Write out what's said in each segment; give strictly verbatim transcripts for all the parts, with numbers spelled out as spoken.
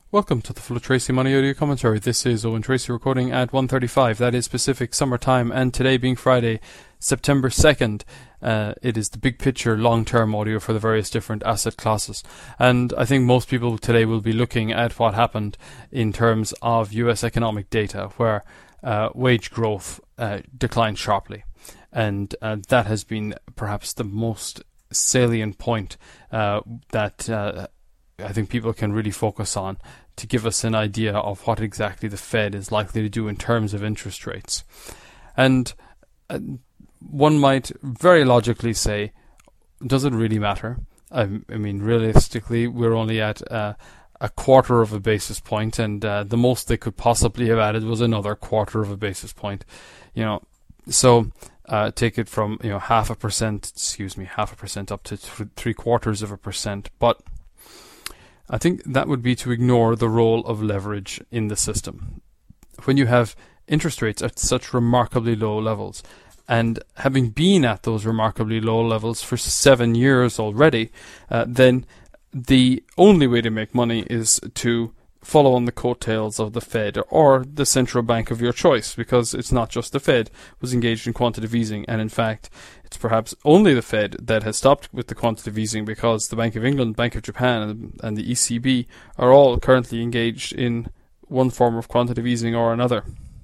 Welcome to the Full of Tracy Money Audio Commentary. This is Owen Tracy recording at one thirty-five. That is Pacific Summer Time, and today being Friday, September second, uh, it is the big picture long-term audio for the various different asset classes. And I think most people today will be looking at what happened in terms of U S economic data, where uh, wage growth uh, declined sharply. And uh, that has been perhaps the most salient point uh, that uh, I think people can really focus on to give us an idea of what exactly the Fed is likely to do in terms of interest rates. And uh, one might very logically say, does it really matter? I, I mean, realistically, we're only at uh, a quarter of a basis point, and uh, the most they could possibly have added was another quarter of a basis point. You know, so uh, take it from you know half a percent, excuse me, half a percent up to th- three quarters of a percent, but I think that would be to ignore the role of leverage in the system. When you have interest rates at such remarkably low levels, and having been at those remarkably low levels for seven years already, uh, then the only way to make money is to follow on the coattails of the Fed or the central bank of your choice, because it's not just the Fed was engaged in quantitative easing, and in fact it's perhaps only the Fed that has stopped with the quantitative easing, because the Bank of England, Bank of Japan and, and the E C B are all currently engaged in one form of quantitative easing or another.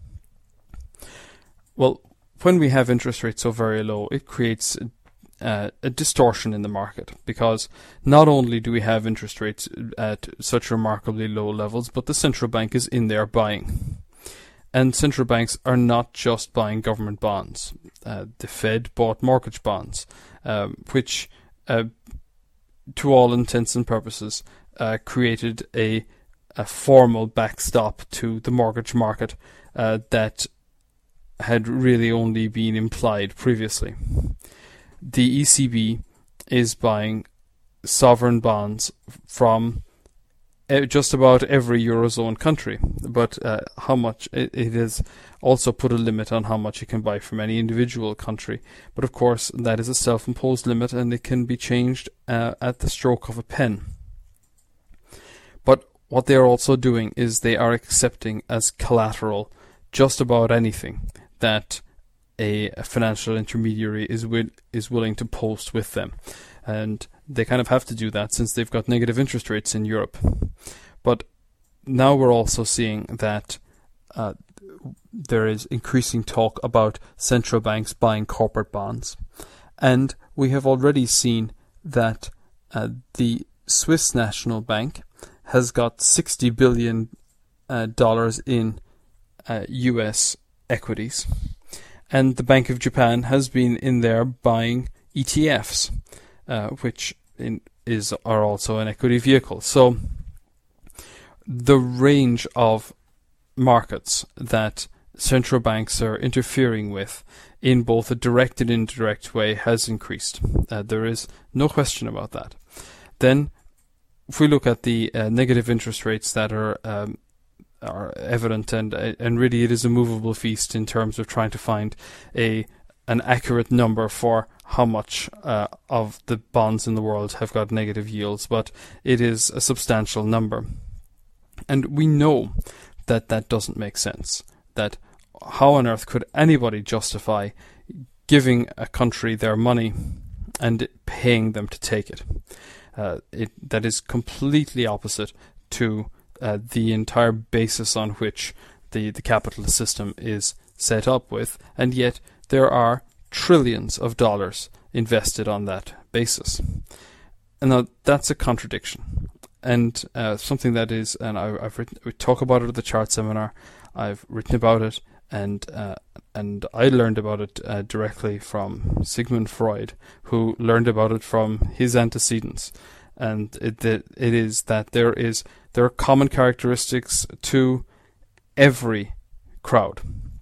Well, when we have interest rates so very low, it creates Uh, a distortion in the market, because not only do we have interest rates at such remarkably low levels, but the central bank is in there buying. And central banks are not just buying government bonds. Uh, the Fed bought mortgage bonds, um, which, uh, to all intents and purposes, uh, created a, a formal backstop to the mortgage market uh, that had really only been implied previously. The E C B is buying sovereign bonds from just about every Eurozone country, but uh, how much it, it has also put a limit on how much it can buy from any individual country. But of course, that is a self-imposed limit, and it can be changed uh, at the stroke of a pen. But what they are also doing is they are accepting as collateral just about anything that A, a financial intermediary is will, is willing to post with them. And they kind of have to do that since they've got negative interest rates in Europe. But now we're also seeing that uh, there is increasing talk about central banks buying corporate bonds. And we have already seen that uh, the Swiss National Bank has got sixty billion dollars uh, in uh, U S equities. And the Bank of Japan has been in there buying E T Fs, uh, which in, is are also an equity vehicle. So the range of markets that central banks are interfering with in both a direct and indirect way has increased. Uh, there is no question about that. Then, if we look at the uh, negative interest rates that are um, are evident, and and really it is a movable feast in terms of trying to find a an accurate number for how much uh, of the bonds in the world have got negative yields, but it is a substantial number. And we know that that doesn't make sense. That how on earth could anybody justify giving a country their money and paying them to take it? Uh, it that is completely opposite to Uh, the entire basis on which the, the capitalist system is set up with, and yet there are trillions of dollars invested on that basis. And now that's a contradiction, and uh, something that is, and I, I've written, we talk about it at the chart seminar, I've written about it, and uh, and I learned about it uh, directly from Sigmund Freud, who learned about it from his antecedents. And it, it it is that there is there are common characteristics to every crowd,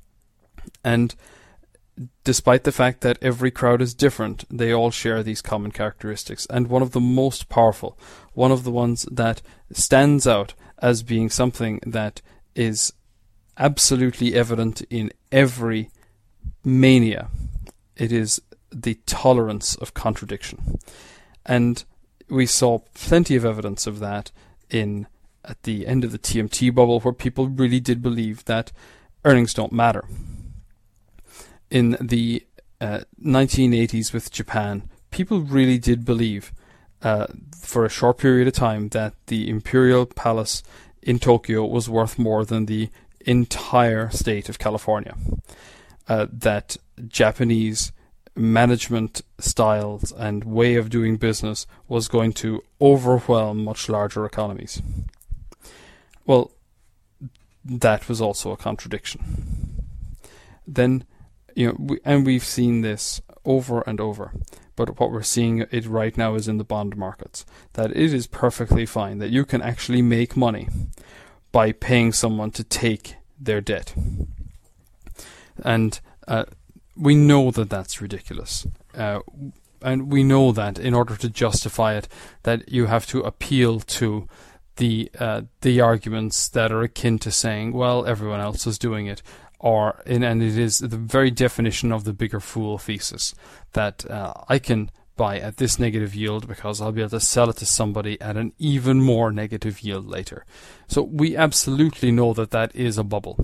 and despite the fact that every crowd is different, they all share these common characteristics. And one of the most powerful, one of the ones that stands out as being something that is absolutely evident in every mania, it is the tolerance of contradiction. And we saw plenty of evidence of that in at the end of the T M T bubble, where people really did believe that earnings don't matter. In the uh, nineteen eighties with Japan, people really did believe uh, for a short period of time that the Imperial Palace in Tokyo was worth more than the entire state of California. Uh, that Japanese management styles and way of doing business was going to overwhelm much larger economies. Well, that was also a contradiction. Then, you know, we, and we've seen this over and over. But what we're seeing it right now is in the bond markets, that it is perfectly fine that you can actually make money by paying someone to take their debt. And uh, we know that that's ridiculous. Uh, and we know that in order to justify it, that you have to appeal to the uh, the arguments that are akin to saying, well, everyone else is doing it. Or in, and it is the very definition of the bigger fool thesis, that uh, I can buy at this negative yield because I'll be able to sell it to somebody at an even more negative yield later. So we absolutely know that that is a bubble.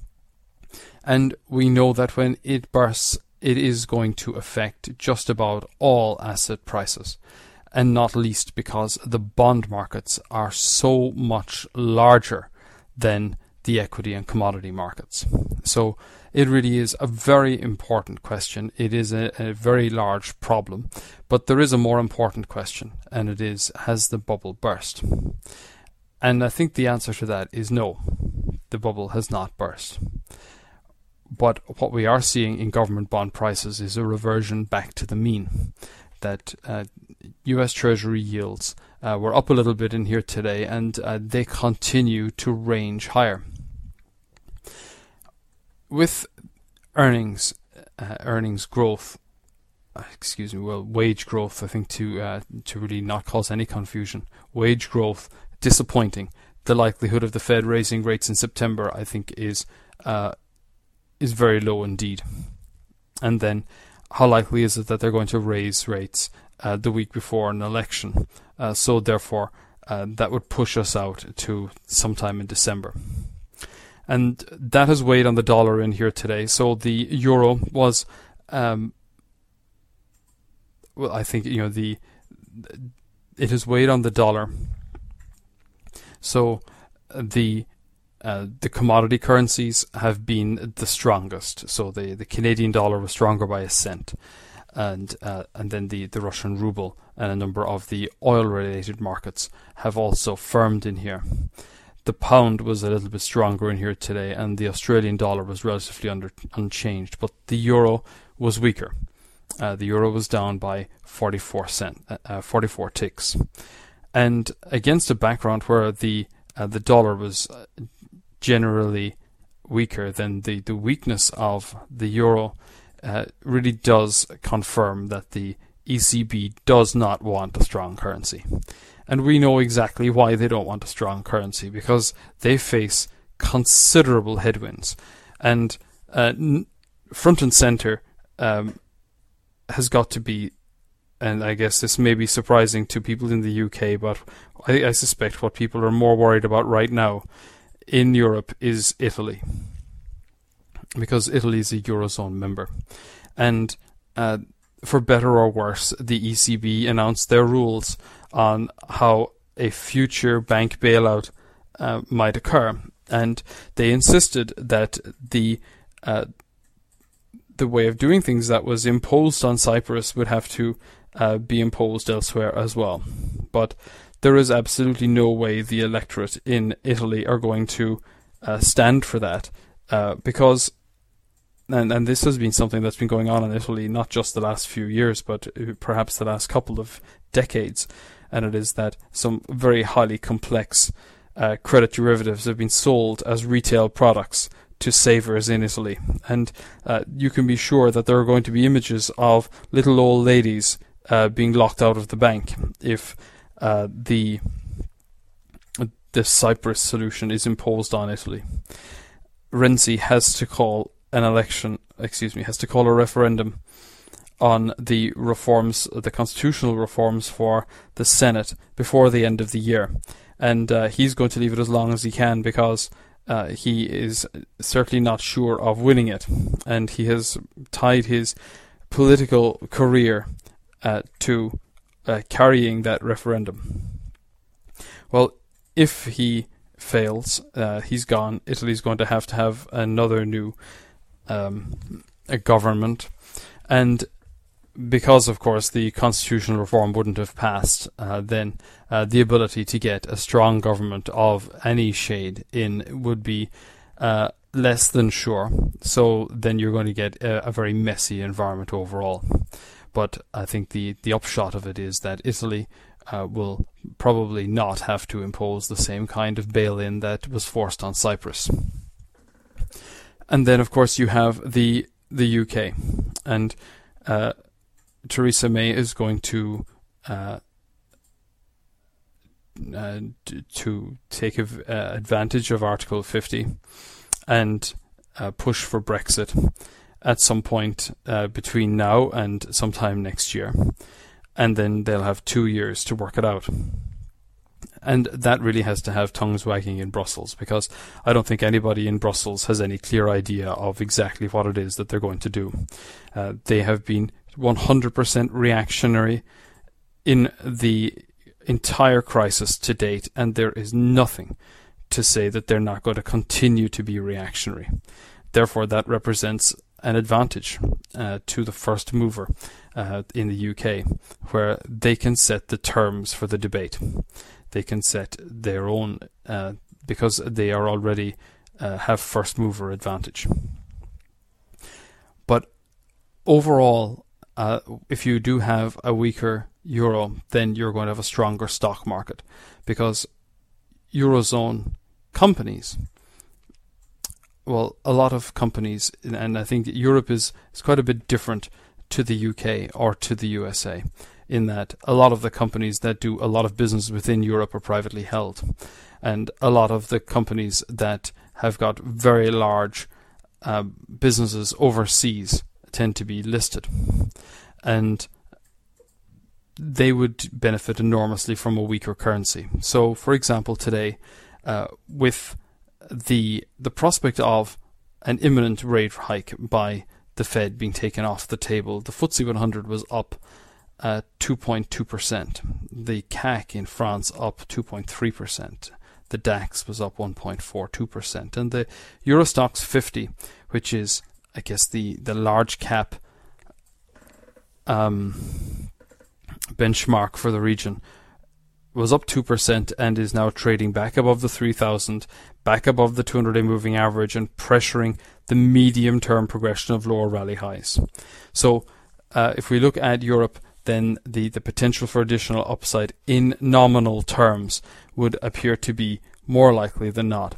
And we know that when it bursts, it is going to affect just about all asset prices. And not least because the bond markets are so much larger than the equity and commodity markets. So it really is a very important question. It is a, a very large problem. But there is a more important question, and it is, has the bubble burst? And I think the answer to that is no. The bubble has not burst. But what we are seeing in government bond prices is a reversion back to the mean. That uh, U S Treasury yields uh, were up a little bit in here today, and uh, they continue to range higher. With earnings, uh, earnings growth, uh, excuse me, well, wage growth, I think to uh, to really not cause any confusion, wage growth disappointing. The likelihood of the Fed raising rates in September, I think, is uh, is very low indeed. And then, how likely is it that they're going to raise rates uh, the week before an election? Uh, so therefore, uh, that would push us out to sometime in December. And that has weighed on the dollar in here today. So the euro was, um, well, I think, you know, the it has weighed on the dollar. So the Uh, the commodity currencies have been the strongest. So the, the Canadian dollar was stronger by a cent, and uh, and then the, the Russian ruble and a number of the oil-related markets have also firmed in here. The pound was a little bit stronger in here today, and the Australian dollar was relatively under, unchanged, but the euro was weaker. Uh, the euro was down by forty-four cent, uh, forty-four ticks, and against a background where the uh, the dollar was Uh, generally weaker, than the, the weakness of the euro uh, really does confirm that the E C B does not want a strong currency. And we know exactly why they don't want a strong currency, because they face considerable headwinds. And uh, n- front and center um, has got to be, and I guess this may be surprising to people in the U K, but I, I suspect what people are more worried about right now in Europe is Italy, because Italy is a Eurozone member. And uh, for better or worse, the E C B announced their rules on how a future bank bailout uh, might occur. And they insisted that the uh, the way of doing things that was imposed on Cyprus would have to uh, be imposed elsewhere as well. But there is absolutely no way the electorate in Italy are going to uh, stand for that, uh, because, and, and this has been something that's been going on in Italy not just the last few years, but perhaps the last couple of decades, and it is that some very highly complex uh, credit derivatives have been sold as retail products to savers in Italy. And uh, you can be sure that there are going to be images of little old ladies uh, being locked out of the bank if Uh, the the Cyprus solution is imposed on Italy. Renzi has to call an election, excuse me, has to call a referendum on the reforms, the constitutional reforms for the Senate before the end of the year. And uh, he's going to leave it as long as he can because uh, he is certainly not sure of winning it. And he has tied his political career uh, to uh, carrying that referendum. Well, if he fails, uh, he's gone. Italy's going to have to have another new um, a government. And because, of course, the constitutional reform wouldn't have passed, uh, then uh, the ability to get a strong government of any shade in would be uh, less than sure. So then you're going to get a, a very messy environment overall. But I think the, the upshot of it is that Italy uh, will probably not have to impose the same kind of bail-in that was forced on Cyprus. And then, of course, you have the the U K. And uh, Theresa May is going to uh, uh, to take a, uh, advantage of Article fifty and uh, push for Brexit at some point uh, between now and sometime next year. And then they'll have two years to work it out. And that really has to have tongues wagging in Brussels, because I don't think anybody in Brussels has any clear idea of exactly what it is that they're going to do. Uh, they have been one hundred percent reactionary in the entire crisis to date, and there is nothing to say that they're not going to continue to be reactionary. Therefore, that represents an advantage uh, to the first mover uh, in the U K, where they can set the terms for the debate. They can set their own, uh, because they are already uh, have first mover advantage. But overall, uh, if you do have a weaker euro, then you're going to have a stronger stock market, because Eurozone companies, well, a lot of companies, and I think Europe is, is quite a bit different to the U K or to the U S A, in that a lot of the companies that do a lot of business within Europe are privately held. And a lot of the companies that have got very large uh, businesses overseas tend to be listed. And they would benefit enormously from a weaker currency. So, for example, today, uh, with the the prospect of an imminent rate hike by the Fed being taken off the table, the F T S E one hundred was up uh, two point two percent. The C A C in France up two point three percent. The DAX was up one point four two percent. And the Eurostoxx fifty, which is, I guess, the, the large cap um, benchmark for the region, was up two percent and is now trading back above the three thousand, back above the two hundred day moving average, and pressuring the medium-term progression of lower rally highs. So uh, if we look at Europe, then the, the potential for additional upside in nominal terms would appear to be more likely than not.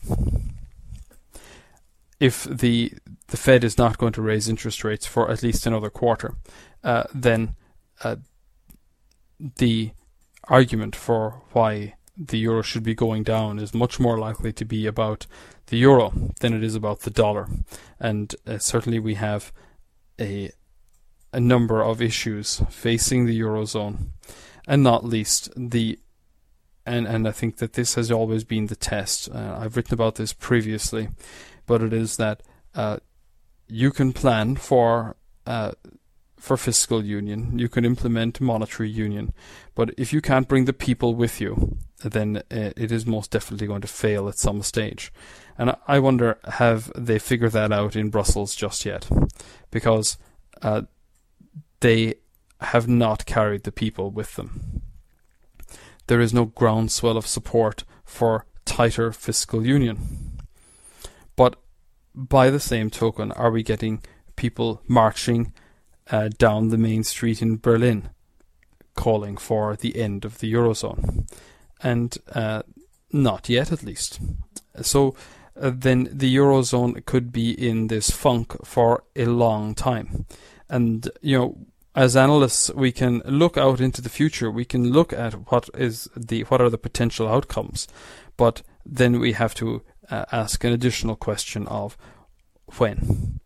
If the the Fed is not going to raise interest rates for at least another quarter, uh, then uh, the argument for why the euro should be going down is much more likely to be about the euro than it is about the dollar. And uh, certainly we have a a number of issues facing the Eurozone, and not least the and, and I think that this has always been the test. Uh, I've written about this previously, but it is that uh, you can plan for uh, for fiscal union, you can implement monetary union, but if you can't bring the people with you, then uh, it is most definitely going to fail at some stage. And I wonder, have they figured that out in Brussels just yet? Because uh, they have not carried the people with them. There is no groundswell of support for tighter fiscal union. But by the same token, are we getting people marching uh, down the main street in Berlin calling for the end of the Eurozone? And uh, not yet, at least. So uh, then the Eurozone could be in this funk for a long time. And, you know, as analysts, we can look out into the future. We can look at what is the what are the potential outcomes, but then we have to uh, ask an additional question of when.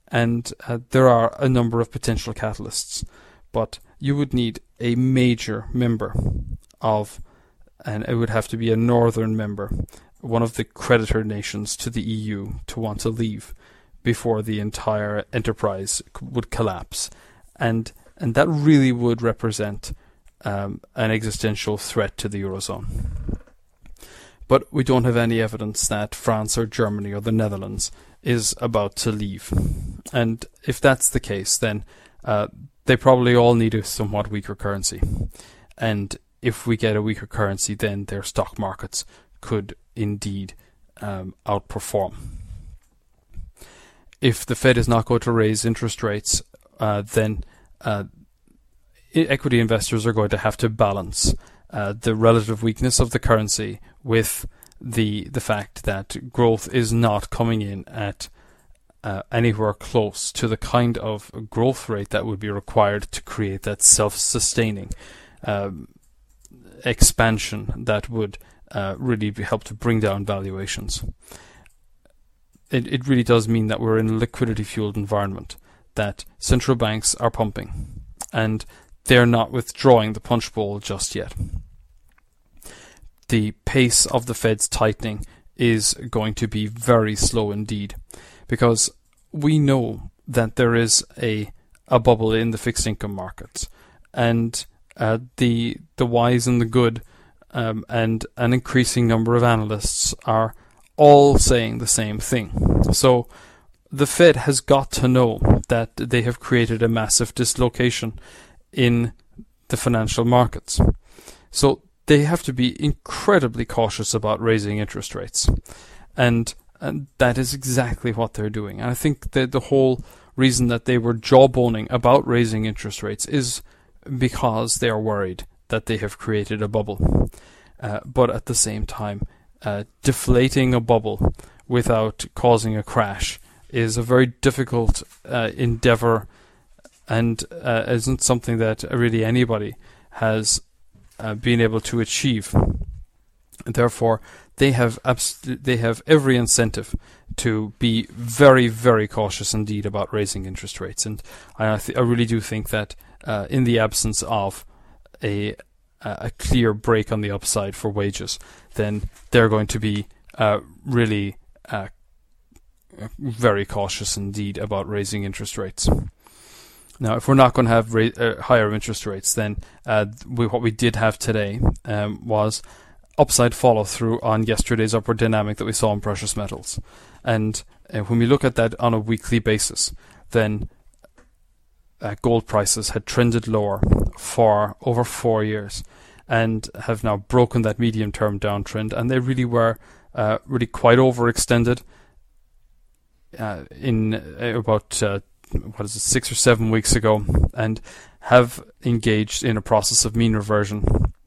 and uh, there are a number of potential catalysts, but you would need a major member of, and it would have to be a northern member, one of the creditor nations to the E U, to want to leave before the entire enterprise would collapse, and and that really would represent um, an existential threat to the Eurozone. But we don't have any evidence that France or Germany or the Netherlands is about to leave. And if that's the case, then uh, they probably all need a somewhat weaker currency. And if we get a weaker currency, then their stock markets could indeed um, outperform. If the Fed is not going to raise interest rates, uh, then uh, equity investors are going to have to balance uh, the relative weakness of the currency with the the fact that growth is not coming in at uh, anywhere close to the kind of growth rate that would be required to create that self-sustaining um, expansion that would uh, really be, help to bring down valuations. It, it really does mean that we're in a liquidity-fueled environment, that central banks are pumping, and they're not withdrawing the punch bowl just yet. The pace of the Fed's tightening is going to be very slow indeed, because we know that there is a a bubble in the fixed income markets, and uh, the the wise and the good um, and an increasing number of analysts are all saying the same thing. So the Fed has got to know that they have created a massive dislocation in the financial markets. So they have to be incredibly cautious about raising interest rates. And, and that is exactly what they're doing. And I think that the whole reason that they were jawboning about raising interest rates is because they are worried that they have created a bubble. Uh, but at the same time, uh, deflating a bubble without causing a crash is a very difficult uh, endeavor, and uh, isn't something that really anybody has uh, been able to achieve. And therefore, they have abs- they have every incentive to be very, very cautious indeed about raising interest rates. And I, th- I really do think that uh, in the absence of a a clear break on the upside for wages, then they're going to be uh, really uh, very cautious indeed about raising interest rates. Now, if we're not going to have ra- uh, higher interest rates, then uh, we, what we did have today um, was upside follow-through on yesterday's upward dynamic that we saw in precious metals. And uh, when we look at that on a weekly basis, then uh, gold prices had trended lower for over four years and have now broken that medium-term downtrend, and they really were uh, really quite overextended uh, in uh, about uh, what is it, six or seven weeks ago, and have engaged in a process of mean reversion.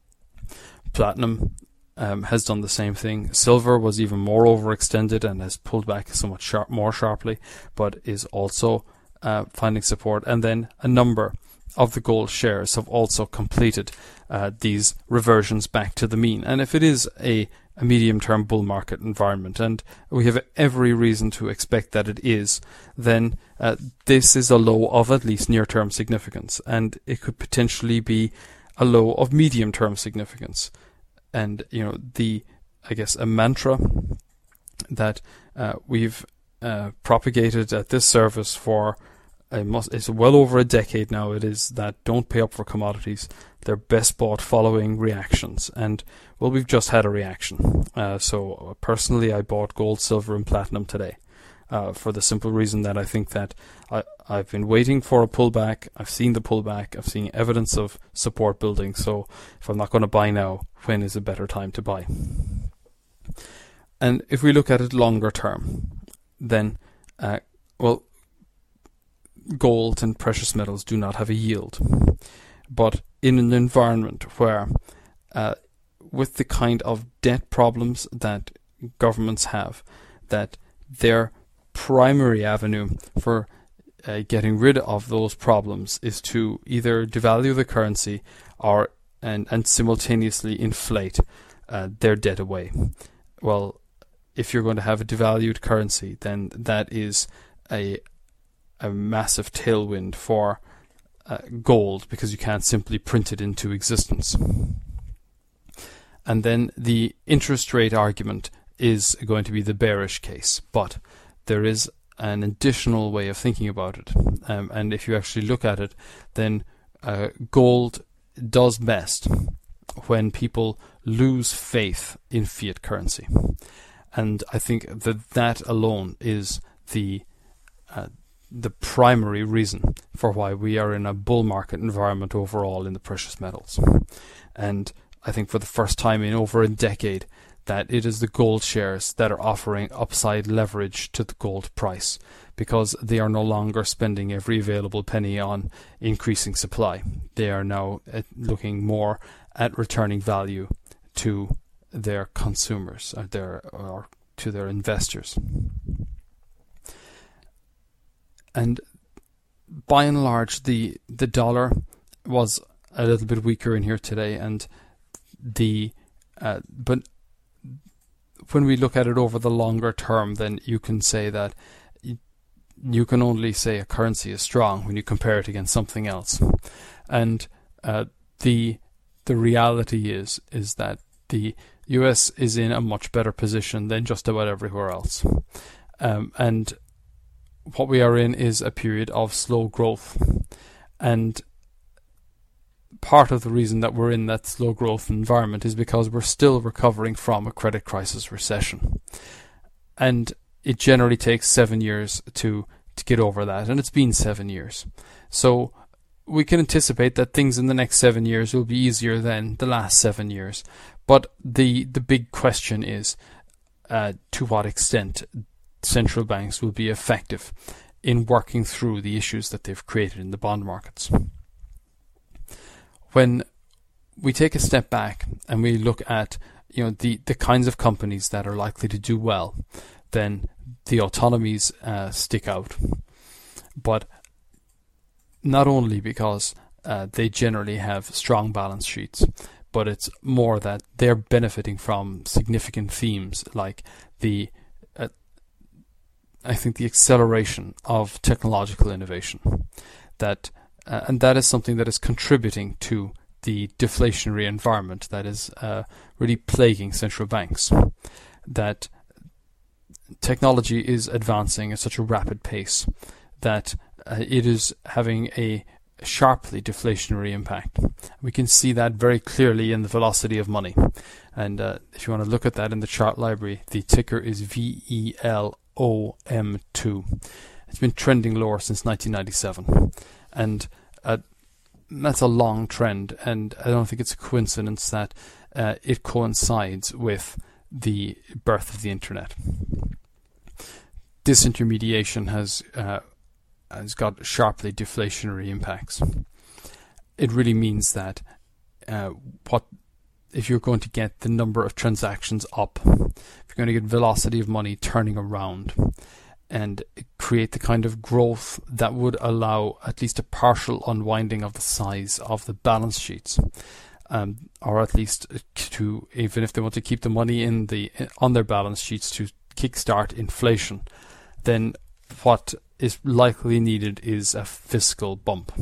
Platinum um, has done the same thing. Silver was even more overextended and has pulled back somewhat sharp, more sharply, but is also uh, finding support. And then a number of the gold shares have also completed uh, these reversions back to the mean. And if it is a, a medium-term bull market environment, and we have every reason to expect that it is, then uh, this is a low of at least near-term significance, and it could potentially be a low of medium-term significance. And, you know, the, I guess, a mantra that uh, we've uh, propagated at this service for I must, it's well over a decade now, it is that don't pay up for commodities. They're best bought following reactions. And, well, we've just had a reaction. Uh, so, personally, I bought gold, silver, and platinum today uh, for the simple reason that I think that I, I've been waiting for a pullback. I've seen the pullback. I've seen evidence of support building. So, if I'm not going to buy now, when is a better time to buy? And if we look at it longer term, then, uh, well, gold and precious metals do not have a yield. But in an environment where, uh, with the kind of debt problems that governments have, that their primary avenue for uh, getting rid of those problems is to either devalue the currency or and, and simultaneously inflate uh, their debt away. Well, if you're going to have a devalued currency, then that is a a massive tailwind for uh, gold, because you can't simply print it into existence. And then the interest rate argument is going to be the bearish case, but there is an additional way of thinking about it. Um, and if you actually look at it, then uh, gold does best when people lose faith in fiat currency. And I think that that alone is the uh, the primary reason for why we are in a bull market environment overall in the precious metals. And I think for the first time in over a decade, that it is the gold shares that are offering upside leverage to the gold price, because they are no longer spending every available penny on increasing supply. They are now at looking more at returning value to their consumers, or their or to their investors. And by and large, the the dollar was a little bit weaker in here today, and the uh, but when we look at it over the longer term, then you can say that you, you can only say a currency is strong when you compare it against something else. And uh, the the reality is is that the U S is in a much better position than just about everywhere else. Um, and what we are in is a period of slow growth. And part of the reason that we're in that slow growth environment is because we're still recovering from a credit crisis recession. And it generally takes seven years to, to get over that. And it's been seven years. So we can anticipate that things in the next seven years will be easier than the last seven years. But the, the big question is uh, to what extent central banks will be effective in working through the issues that they've created in the bond markets. When we take a step back and we look at, you know, the, the kinds of companies that are likely to do well, then the autonomies uh, stick out. But not only because uh, they generally have strong balance sheets, but it's more that they're benefiting from significant themes like the uh, I think the acceleration of technological innovation, that uh, and that is something that is contributing to the deflationary environment that is uh, really plaguing central banks. That technology is advancing at such a rapid pace that uh, it is having a sharply deflationary impact. We can see that very clearly in the velocity of money. And uh, if you want to look at that in the chart library, the ticker is V E L O M two. It's been trending lower since nineteen ninety-seven. And uh, that's a long trend. And I don't think it's a coincidence that uh, it coincides with the birth of the internet. Disintermediation has uh, has got sharply deflationary impacts. It really means that uh, what if you're going to get the number of transactions up, if you're going to get velocity of money turning around and create the kind of growth that would allow at least a partial unwinding of the size of the balance sheets, um, or at least to, even if they want to keep the money in the on their balance sheets to kickstart inflation, then what is likely needed is a fiscal bump.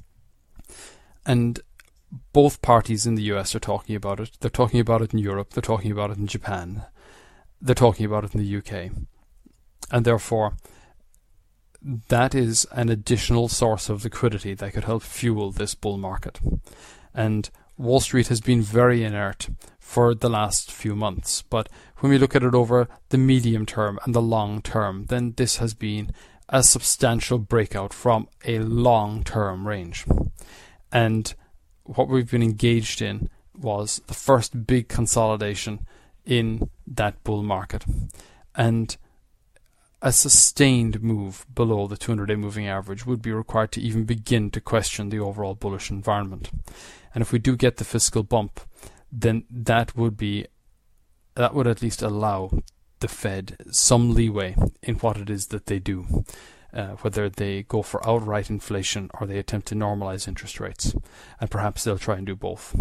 And both parties in the U S are talking about it. They're talking about it in Europe. They're talking about it in Japan. They're talking about it in the U K. And therefore, that is an additional source of liquidity that could help fuel this bull market. And Wall Street has been very inert for the last few months. But when we look at it over the medium term and the long term, then this has been a substantial breakout from a long-term range. And what we've been engaged in was the first big consolidation in that bull market. And a sustained move below the two hundred day moving average would be required to even begin to question the overall bullish environment. And if we do get the fiscal bump, then that would be that would at least allow the Fed some leeway in what it is that they do, uh, whether they go for outright inflation or they attempt to normalize interest rates, and perhaps they'll try and do both.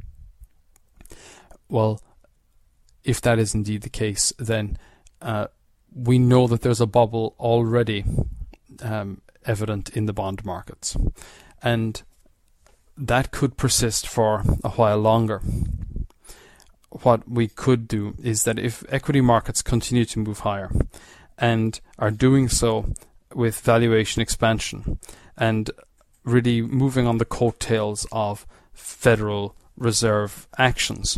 Well, if that is indeed the case, then uh, we know that there's a bubble already um, evident in the bond markets. And that could persist for a while longer. What we could do is that if equity markets continue to move higher and are doing so with valuation expansion and really moving on the coattails of Federal Reserve actions,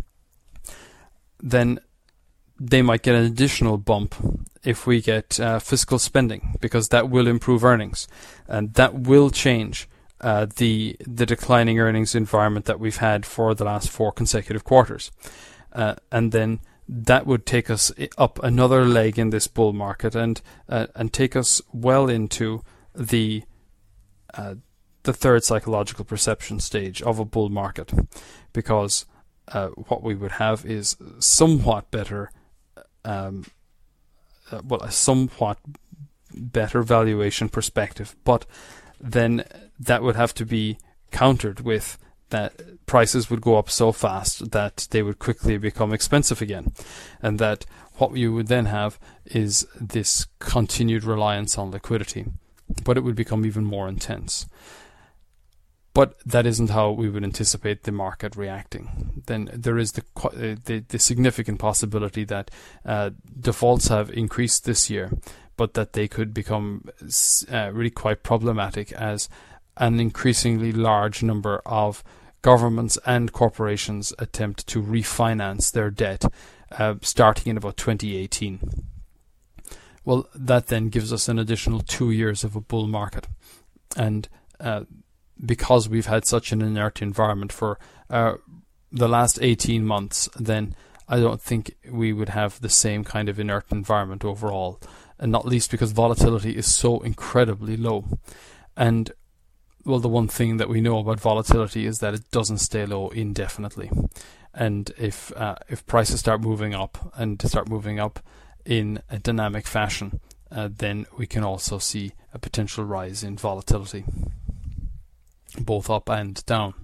then they might get an additional bump if we get uh, fiscal spending, because that will improve earnings and that will change uh, the the declining earnings environment that we've had for the last four consecutive quarters. Uh, and then that would take us up another leg in this bull market and uh, and take us well into the uh, the third psychological perception stage of a bull market, because uh, what we would have is somewhat better, um, uh, well, a somewhat better valuation perspective, but then that would have to be countered with that prices would go up so fast that they would quickly become expensive again, and that what you would then have is this continued reliance on liquidity, but it would become even more intense. But that isn't how we would anticipate the market reacting. Then there is the the, the significant possibility that uh, defaults have increased this year, but that they could become uh, really quite problematic as an increasingly large number of governments and corporations attempt to refinance their debt uh, starting in about twenty eighteen. Well, that then gives us an additional two years of a bull market. And uh, because we've had such an inert environment for uh, the last eighteen months, then I don't think we would have the same kind of inert environment overall, and not least because volatility is so incredibly low. And well, the one thing that we know about volatility is that it doesn't stay low indefinitely. And if uh, if prices start moving up and start moving up in a dynamic fashion, uh, then we can also see a potential rise in volatility, both up and down.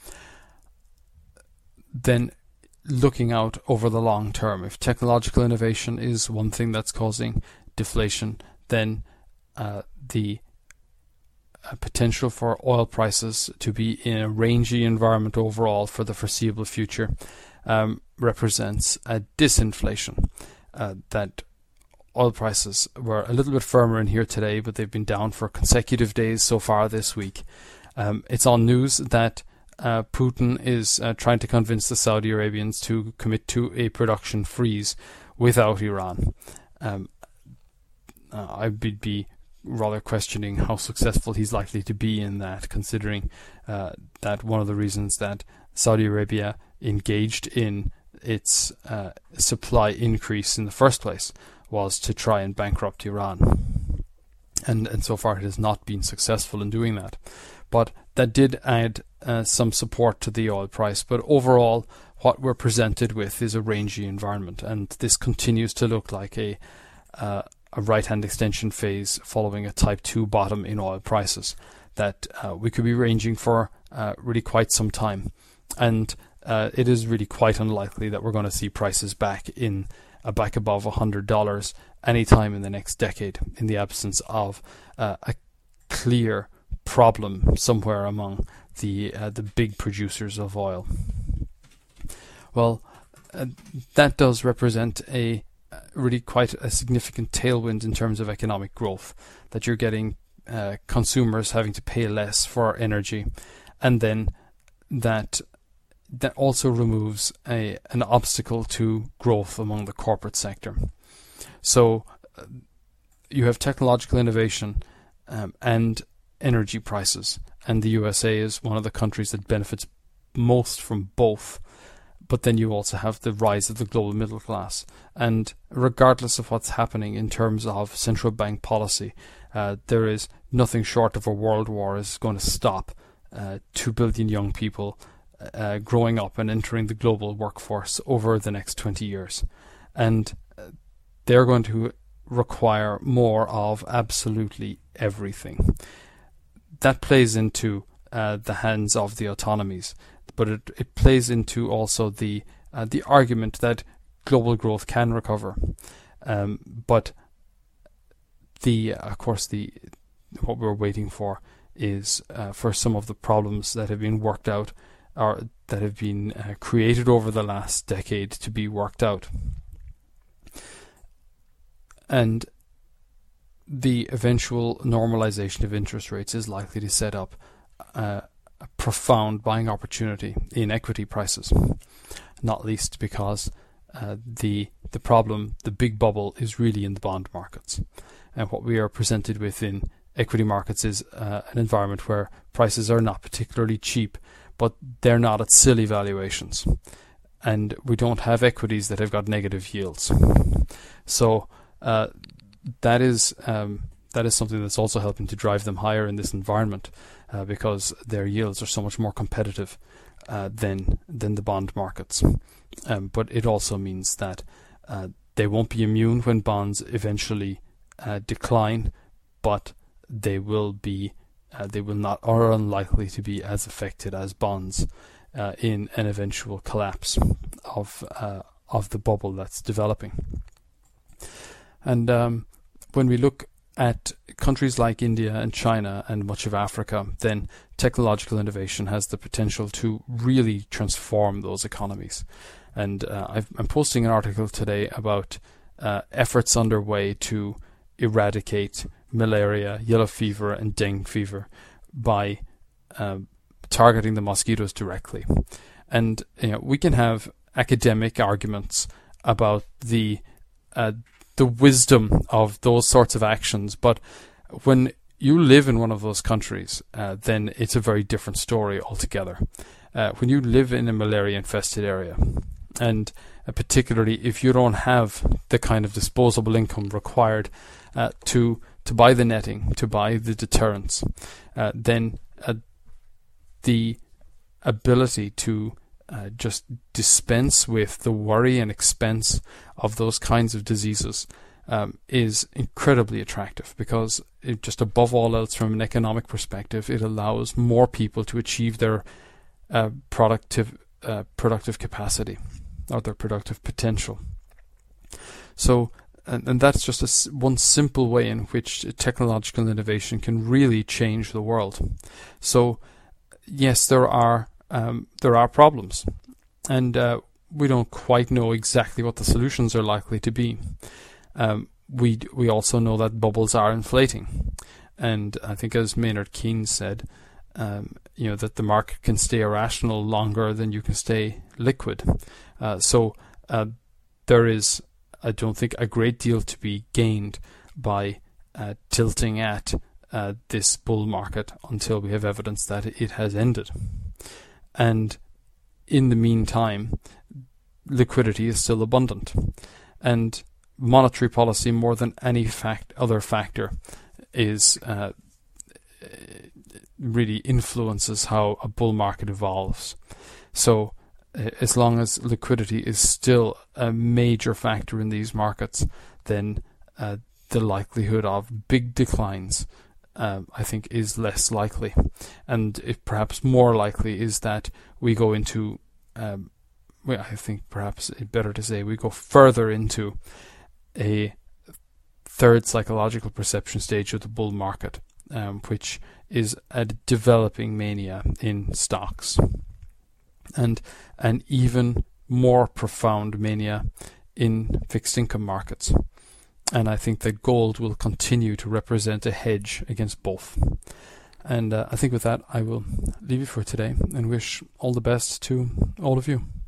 Then looking out over the long term, if technological innovation is one thing that's causing deflation, then uh, the uh, potential for oil prices to be in a rangy environment overall for the foreseeable future um, represents a disinflation. Uh, that oil prices were a little bit firmer in here today, but they've been down for consecutive days so far this week. Um, it's on news that uh, Putin is uh, trying to convince the Saudi Arabians to commit to a production freeze without Iran. Um, uh, I would be rather questioning how successful he's likely to be in that, considering uh, that one of the reasons that Saudi Arabia engaged in its uh, supply increase in the first place was to try and bankrupt Iran. And, and so far it has not been successful in doing that. But that did add uh, some support to the oil price. But overall, what we're presented with is a rangy environment, and this continues to look like a uh, a right-hand extension phase following a type two bottom in oil prices that uh, we could be ranging for uh, really quite some time. And uh, it is really quite unlikely that we're going to see prices back in uh, back above one hundred dollars anytime in the next decade, in the absence of uh, a clear problem somewhere among the uh, the big producers of oil. Well, uh, that does represent a uh, really quite a significant tailwind in terms of economic growth, that you're getting uh, consumers having to pay less for energy, and then that that also removes a an obstacle to growth among the corporate sector. So uh, you have technological innovation um, and energy prices, and the U S A is one of the countries that benefits most from both. But then you also have the rise of the global middle class, and regardless of what's happening in terms of central bank policy, uh, there is nothing short of a world war is going to stop uh, two billion young people uh, growing up and entering the global workforce over the next twenty years, and uh, they're going to require more of absolutely everything. That plays into uh, the hands of the autonomies, but it, it plays into also the uh, the argument that global growth can recover. Um, but the of course the what we're waiting for is uh, for some of the problems that have been worked out, or that have been uh, created over the last decade, to be worked out. And the eventual normalization of interest rates is likely to set up uh, a profound buying opportunity in equity prices, not least because uh, the the problem, the big bubble, is really in the bond markets. And what we are presented with in equity markets is uh, an environment where prices are not particularly cheap, but they're not at silly valuations. And we don't have equities that have got negative yields. So uh, that is um, that is something that's also helping to drive them higher in this environment, uh, because their yields are so much more competitive uh, than than the bond markets. Um, but it also means that uh, they won't be immune when bonds eventually uh, decline, but they will be uh, they will not or are unlikely to be as affected as bonds uh, in an eventual collapse of uh, of the bubble that's developing. And um, when we look at countries like India and China and much of Africa, then technological innovation has the potential to really transform those economies. And uh, I've, I'm posting an article today about uh, efforts underway to eradicate malaria, yellow fever, and dengue fever by uh, targeting the mosquitoes directly. And you know, we can have academic arguments about the uh, the wisdom of those sorts of actions, but when you live in one of those countries, uh, then it's a very different story altogether. Uh, when you live in a malaria-infested area, and uh, particularly if you don't have the kind of disposable income required uh, to to buy the netting, to buy the deterrents, uh, then uh, the ability to uh, just dispense with the worry and expense of those kinds of diseases um, is incredibly attractive, because it just above all else, from an economic perspective, it allows more people to achieve their uh, productive uh, productive capacity, or their productive potential. So, and, and that's just a s one simple way in which technological innovation can really change the world. So, yes, there are um, there are problems, and uh, we don't quite know exactly what the solutions are likely to be. Um, we we also know that bubbles are inflating, and I think, as Maynard Keynes said, um, you know, that the market can stay irrational longer than you can stay liquid. Uh, so uh, there is, I don't think, a great deal to be gained by uh, tilting at uh, this bull market until we have evidence that it has ended. And in the meantime, liquidity is still abundant, and monetary policy, more than any fact other factor, is uh, really influences how a bull market evolves. So as long as liquidity is still a major factor in these markets, then uh, the likelihood of big declines, uh, I think, is less likely. And it perhaps more likely is that we go into, um, well, I think perhaps it's better to say we go further into a third psychological perception stage of the bull market, um, which is a developing mania in stocks, and an even more profound mania in fixed income markets. And I think that gold will continue to represent a hedge against both. And uh, I think with that, I will leave you for today and wish all the best to all of you.